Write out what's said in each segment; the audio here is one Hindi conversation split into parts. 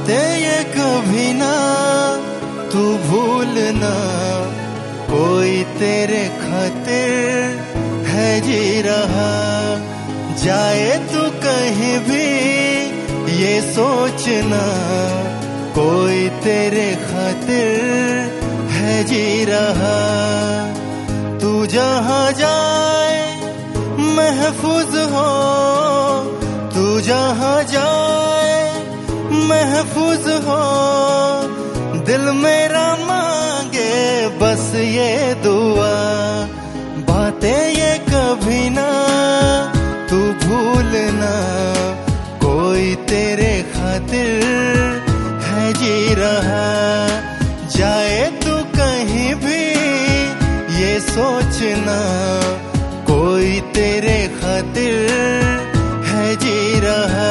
बातें ये कभी ना तू भूलना, कोई तेरे खातिर है जी रहा। जाए तू कहीं भी ये सोचना, कोई तेरे खातिर है जी रहा। तू जहाँ जाए महफूज हो, तू जहाँ जाए महफूज हो। दिल मेरा मांगे बस ये दुआ, बातें ये कभी ना तू भूलना, कोई तेरे खातिर है जी रहा। जाए तू कहीं भी ये सोचना, कोई तेरे खातिर है जी रहा।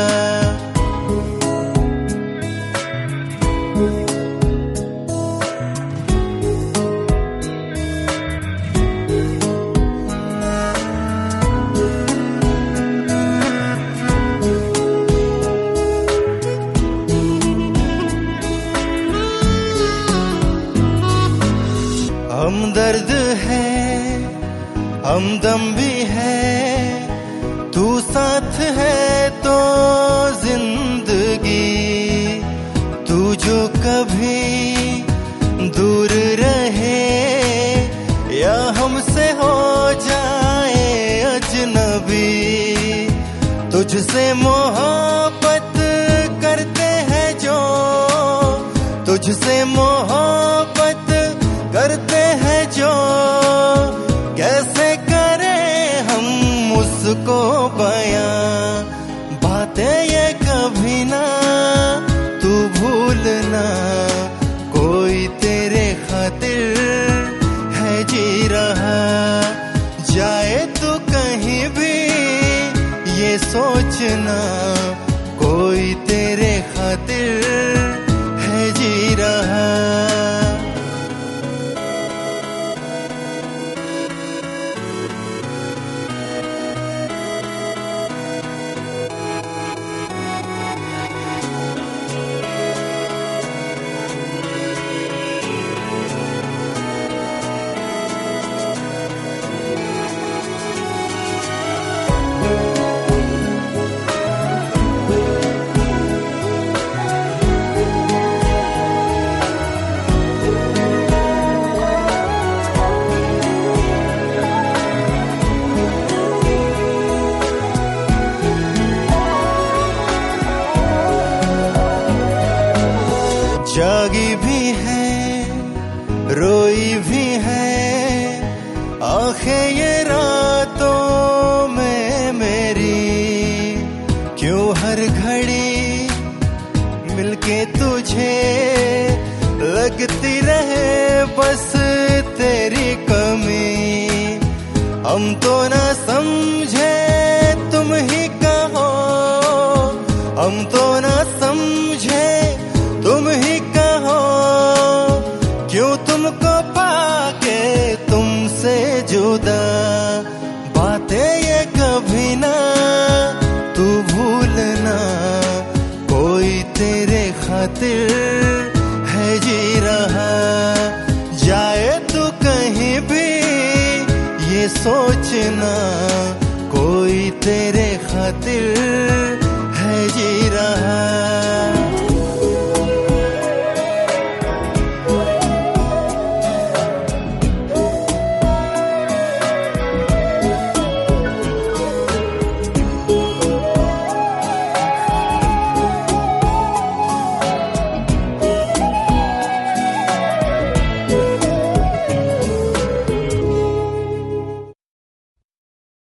हमदर्द है, हमदम भी है, तू साथ है तो जिंदगी। तू जो कभी दूर रहे या हमसे हो जाए अजनबी, तुझसे मोहब्बत करते हैं जो, तुझसे मोहब्बत करते हैं जो। कैसे करें हम उसको बयां, बातें ये कभी ना तू भूलना, कोई तेरे खातिर है जी रहा। जाए तू कहीं भी ये सोचना, कोई तेरे खातिर है जी रहा। जागी भी है, रोई भी है, आंखें ये रातों में मेरी। क्यों हर घड़ी मिलके तुझे लगती रहे बस तेरी कमी। हम तो ना समझे तुम ही कहो, हम तो ना समझे तुम ही कहो। क्यों तुमको पाके तुमसे जुदा, बातें ये कभी ना तू भूलना, कोई तेरे खातिर है जी रहा। जाए तू कहीं भी ये सोचना, कोई तेरे खातिर है जी रहा।